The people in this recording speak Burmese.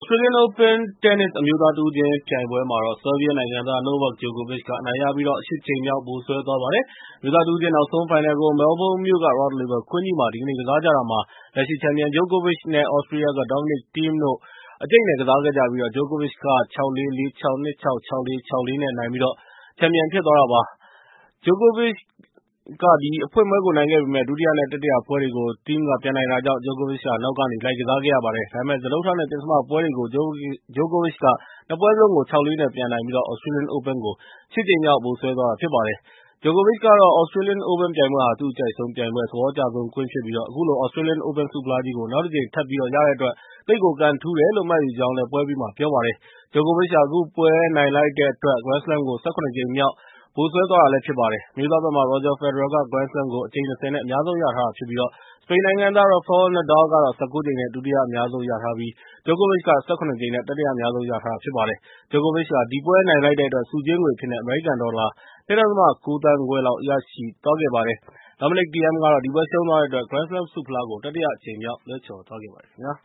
Australian Open တင်းနစ်အမျိုးသားတဦးချင်းပြိုင်ပွဲမှာတော့ ဆာဘီးယားနိုင်ငံသား Novak Djokovic ကအနိုင်ရပြီး 8 ကြိမ်မြောက်ဗိုလ်စွဲသွားပါတယ်။ အမျိုးသားတဦးချင်းနောက်ဆုံးဖိုင်နယ်ကို မဲလ်ဘုန်းမြို့က Rod Laver ကွင်းကြီးမှာ ဒီကနေ့ကစားကြတာမှာ လက်ရှိချန်ပီယံ Djokovic နဲ့ သြစတြီးယားက Dominic Thiem တို့ အကျိတ်အနယ်ကစားခဲ့ကြပြီး Djokovic က 6-4 4-6 2-6 6-4 6-4 နဲ့ နိုင်ပြီး ချန်ပီယံဖြစ်သွားတာပါ။ Djokovic က အဖွင့်ပွဲကိုနိုင်ခဲ့ပေမယ့် ဒုတိယနဲ့ တတိယပွဲတွေကို Thiem က ပြန်နိုင်တာကြောင့် Djokovic က နောက်ကနေ လိုက်ကစားခဲ့ရပါတယ်။ ဒါပေမဲ့ စတုတ္ထနဲ့ ပဉ္စမပွဲတွေကို Djokovic က ၂ ပွဲစလုံးကို ၆-၄ နဲ့ ပြန်နိုင်ပြီး Australian Open ကို ၈ ကြိမ်မြောက် ဗိုလ်စွဲသွားတာဖြစ်ပါတယ်။ Djokovic ကတော့ Australian Open ပြိုင်ပွဲဟာ သူ့အကြိုက်ဆုံးပြိုင်ပွဲ၊ သဘောအကျဆုံးကွင်းဖြစ်ပြီး အခုလို Australian Open ဆုဖလားကြီးကို နောက်တကြိမ်ထပ်ပြီးရတဲ့အတွက် သိပ်ကိုကံထူးတယ်လို့ မှတ်ယူကြောင်းလည်း ပွဲအပြီးမှာ ပြောပါတယ်။ Djokovic ဟာ အခုပွဲနိုင်လိုက်တဲ့အတွက် Grand Slam ကို ၁၇ ကြိမ်မြောက် ဗိုလ်စွဲသွားတာဖြစ်ပါတယ်။ အမျိုးသားဘက်မှာ Roger Federer က Grand Slam ကို အကြိမ် ၂၀ နဲ့ အများဆုံးရထားတာဖြစ်ပြီး စပိန်နိုင်ငံသား Rafael Nadal ကတော့ ၁၉ ကြိမ်နဲ့ ဒုတိယအများဆုံးရထားပြီး Djokovic က ၁၇ ကြိမ်နဲ့ တတိယအများဆုံးရထားတာဖြစ်ပါတယ်။ Djokovic ဟာ ဒီပွဲနိုင်လိုက်တဲ့အတွက် ဆုကြေးငွေအဖြစ်နဲ့ အမေရိကန်ဒေါ်လာ ၂.၉ သန်းခွဲလောက် ရရှိသွားခဲ့ပါတယ်။ Dominic Thiem ကတော့ ဒီပွဲရှုံးသွားတဲ့အတွက် Grand Slam ဆုဖလားကို တတိယအကြိမ်မြောက် လွှဲချော်သွားခဲ့ပါတယ်ခင်ဗျာ